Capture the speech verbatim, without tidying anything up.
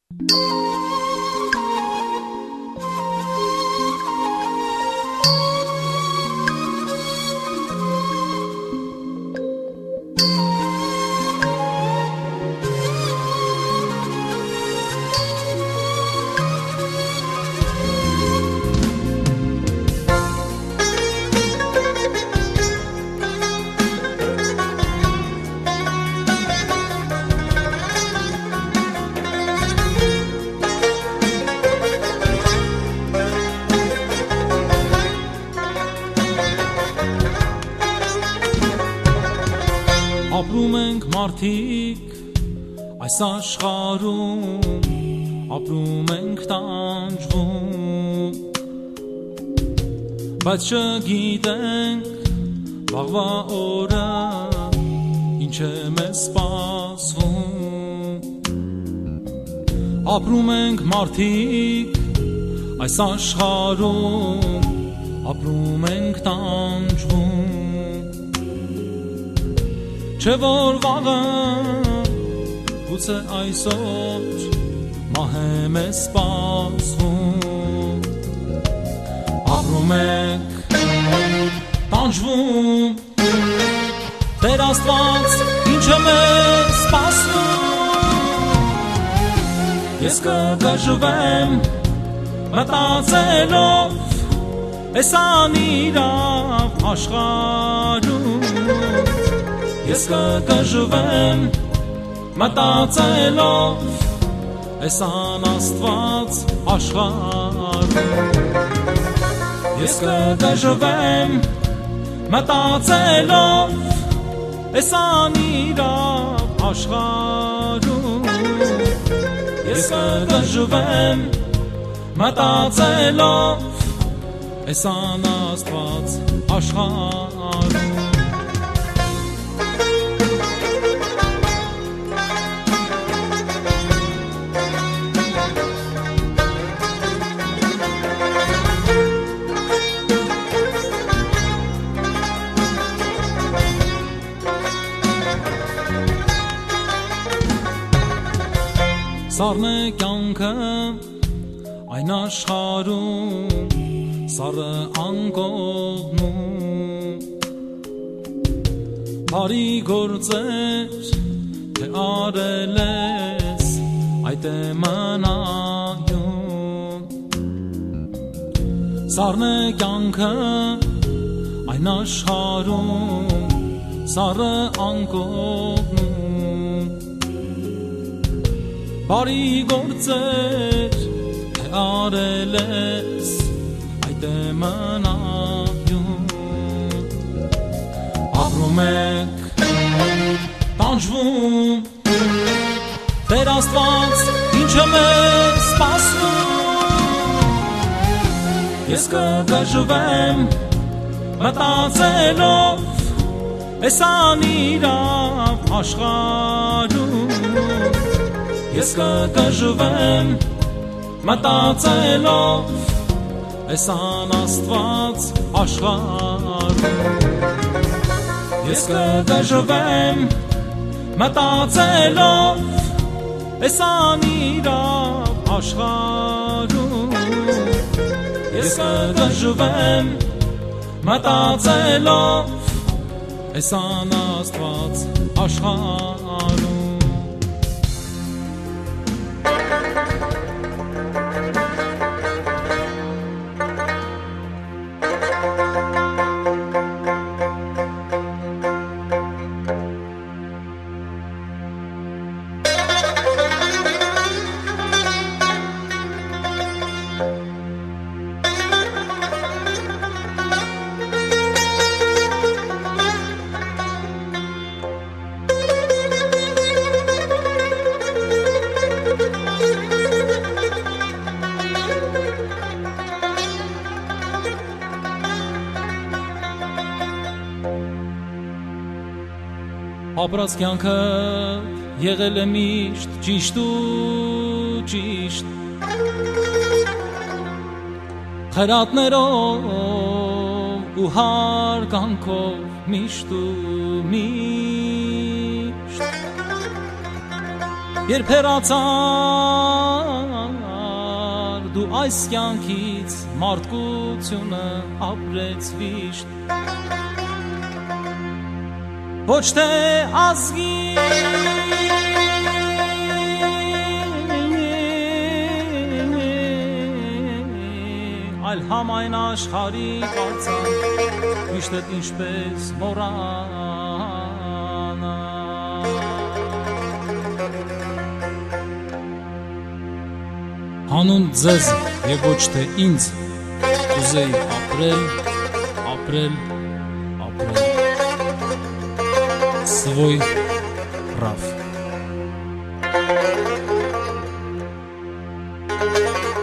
Ապրում ենք մարդիկ այս աշխարհում, ապրում ենք տանջվում, բայց չգիտենք վաղվա օրը ինչ է մեզ սպասվում։ Ապրում ենք մարդիկ այս աշխարհում, ապրում ենք տանջվում, Չէ որ վաղը գուցե այսօր մահ է մեզ սպասվում։ Ապրում ենք տանջվում, Տեր Աստված ինչ է մեզ սպասում։ Ես կդժվեմ մտածելով էս անիրավ աշխարհում, Ես կդժվեմ մտածելով էս անաստված աշխարհում, Ես կդժվեմ մտածելով էս անիրավ աշխարհում, Ես կդժվեմ մտածելով էս անաստված աշխարհում, Սառն է կյանքը այն աշխարհում, սառը անկողնում, բարի գործեր թե արել ես, այդ է մնայուն։ Սառն է կյանքը այն աշխարհում, սառը անկողնում, Բարի գործեր թե արել ես, այդ է մնայուն։ Ապրում ենք տանջվում, Տեր Աստված ինչ է մեզ սպասում։ Ես կդժվեմ մտածելով էս անիրավ աշխարհում, Ես կդժվեմ մտածելով էս անաստված աշխարհում, Ես կդժվեմ մտածելով էս անիրավ աշխարհում, Ես կդժվեմ մտածելով էս անաստված աշխարհում, Ապրած կյանքը եղել է միշտ ճիշտ ու ճիշտ, Խրատներով ու հարգանքով միշտ ու միշտ, երբ հեռացան այս կյանքից մարդկությունը ապրեց վիշտ ոչ թե ազգի այլ համայն աշխարհի կարծան միշտ էդ ինչպես մոռանա հանուն ձեզ եւ ոչ թե ինձ կուզեի ապրել ապրել ապրել Svoj Raf